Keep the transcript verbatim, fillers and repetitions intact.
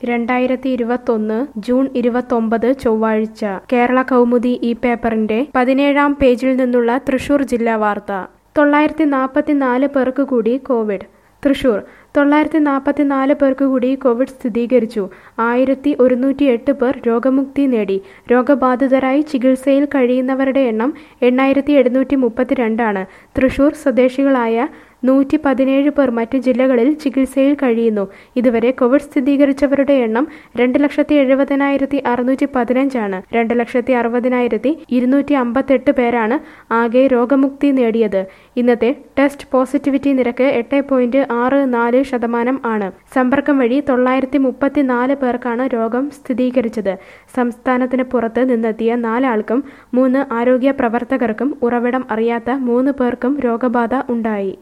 രണ്ടായിരത്തി ഇരുപത്തൊന്ന് ജൂൺ ഇരുപത്തൊമ്പത് ചൊവ്വാഴ്ച കേരള കൗമുദി ഈ പേപ്പറിന്റെ പതിനേഴാം പേജിൽ നിന്നുള്ള തൃശൂർ ജില്ലാ വാർത്ത. തൊള്ളായിരത്തി നാൽപ്പത്തിനാല് പേർക്ക് കൂടി കോവിഡ്. തൃശൂർ തൊള്ളായിരത്തി നാൽപ്പത്തിനാല് പേർക്ക് കൂടി കോവിഡ് സ്ഥിരീകരിച്ചു. ആയിരത്തി ഒരുന്നൂറ്റി എട്ട് പേർ രോഗമുക്തി നേടി. രോഗബാധിതരായി ചികിത്സയിൽ കഴിയുന്നവരുടെ എണ്ണം എണ്ണായിരത്തി എഴുന്നൂറ്റി മുപ്പത്തിരണ്ടാണ്. തൃശൂർ സ്വദേശികളായ നൂറ്റി പതിനേഴ് പേർ മറ്റു ജില്ലകളിൽ ചികിത്സയിൽ കഴിയുന്നു. ഇതുവരെ കോവിഡ് സ്ഥിരീകരിച്ചവരുടെ എണ്ണം രണ്ട് ലക്ഷത്തി എഴുപതിനായിരത്തി അറുന്നൂറ്റി പതിനഞ്ചാണ്. രണ്ട് ലക്ഷത്തി അറുപതിനായിരത്തി ഇരുന്നൂറ്റി അമ്പത്തെട്ട് പേരാണ് ആകെ രോഗമുക്തി നേടിയത്. ഇന്നത്തെ ടെസ്റ്റ് പോസിറ്റിവിറ്റി നിരക്ക് എട്ട് പോയിന്റ് ആറ് നാല് ശതമാനം ആണ്. സമ്പർക്കം വഴി തൊള്ളായിരത്തി മുപ്പത്തിനാല് പേർക്കാണ് രോഗം സ്ഥിരീകരിച്ചത്. സംസ്ഥാനത്തിന് പുറത്ത് നിന്നെത്തിയ നാലാൾക്കും മൂന്ന് ആരോഗ്യ പ്രവർത്തകർക്കും ഉറവിടം അറിയാത്ത മൂന്ന് പേർക്കും രോഗബാധ ഉണ്ടായി.